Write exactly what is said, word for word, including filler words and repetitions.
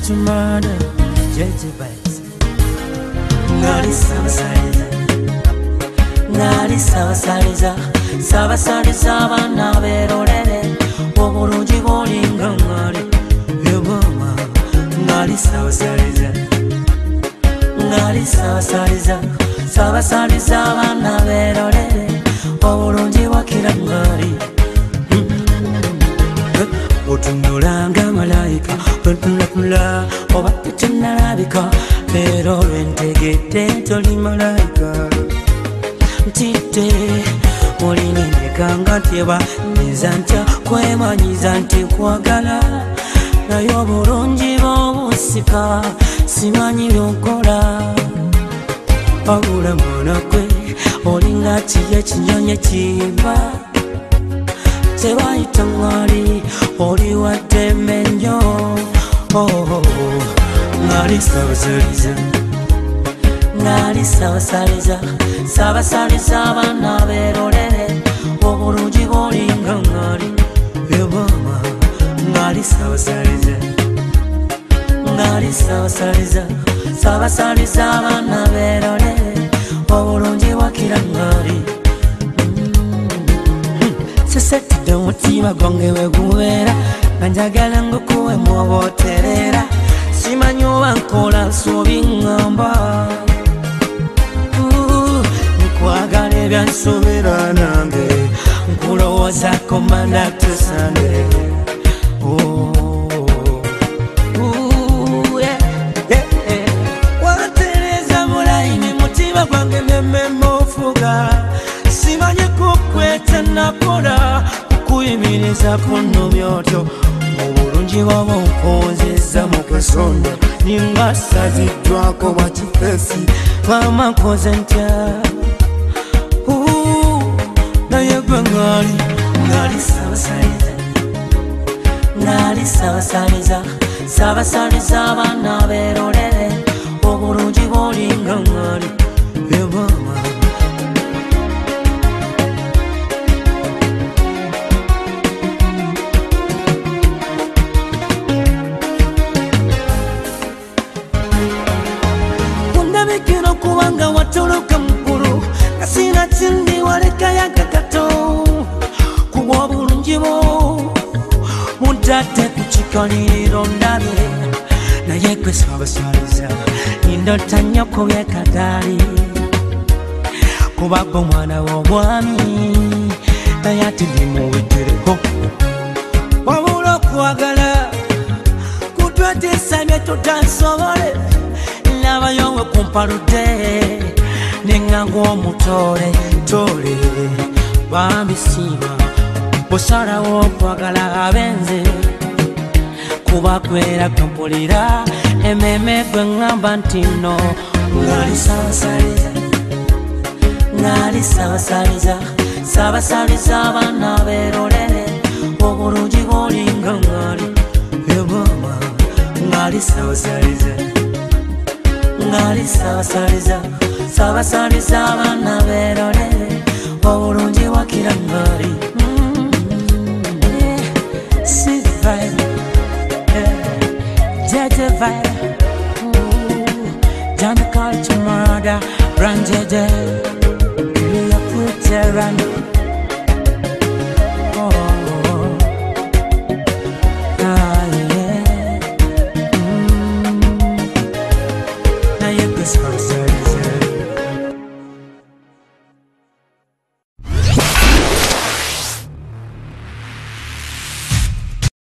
to murder, Jezebels. Ngali Sabasaliza, Ngali Sabasaliza, Sabasaliza, Bana Berolere, Oburungi Bolinga Ngali, Yobama, Ngali Sabasaliza, Ngali Sabasaliza, Sabasaliza, Bana Berolere, Oburungi Wakira Ngali. Otunulanga malaika, otunula, obatetunalabika, pero lwentegedde toli malaika. Ntidde mulinindekanga ntyeba nyiza ntya kwemanyiza nti nkwagala, naye obulungi bw'obusika simanyi by'okola. Wabula mwana gwe olinga kiye kinyonyi ekiyimba, tebayita ngali oli wadde ennyo. Ngali Sabasaliza, Ngali Sabasaliza, Sabasaliza, Bana Berolere, obulungi bolinga ngali, Yobama, Ngali Sabasaliza, Ngali Sabasaliza, Sabasaliza, Bana Berolere, obulungi wakira ngali. Sesetidde omutima gwange we gubeera, nga njagala ngukuwemu oba otereera, simanyi oba nkola nsobi ŋŋamba. Nkwagala ebyansobera nange, nkulowoozaako Monday to Sunday. Wantereeza mulayini mutima gwange n'emmeme ofuga, simanyi kukweta nakola kukuyimiriza kunnumya otyo. Obulungi bw'oba onkozezza mu kasonda, ninga saziddwako bwa kifeesi, maama nkoze ntya? Naye gwe ngali, Ngali Sabasaliza, Ngali Sabasaliza, Sabasaliza, Bana Berolere, obulungi bolinga ngali, Yobama. Kundabikira kubanga watoloka mukulu, kasina kindi walekayo kakato, kuba obulungi bwo muntadde ku kikaliriro ndabye, naye gwe Sabasaliza ndota nnyo ku by'ekagaali, kuba gwe omwana w'omwami, naye ate ndimuweddereko. Wabula okwagala kutwetiisa bye tutasobole, nabayo we kumpaludde neŋŋanga omutole tole, bambi siima bw'osalawo okwagala abenze, kuba kweraga mpulira emmeeme gwe ŋŋamba nti nno. Ngali Sabasaliza, Ngali Sabasaliza, Sabasaliza, Bana Berolere, obulungi bolinga ngali, Yobama, Ngali Sabasaliza, Ngali Sabasaliza, Sabasaliza, Bana Berolere, obulungi wakira ngali. Sweet vibe, Jeje vibe, John Culture Murder, Brand Jeje, you put your run.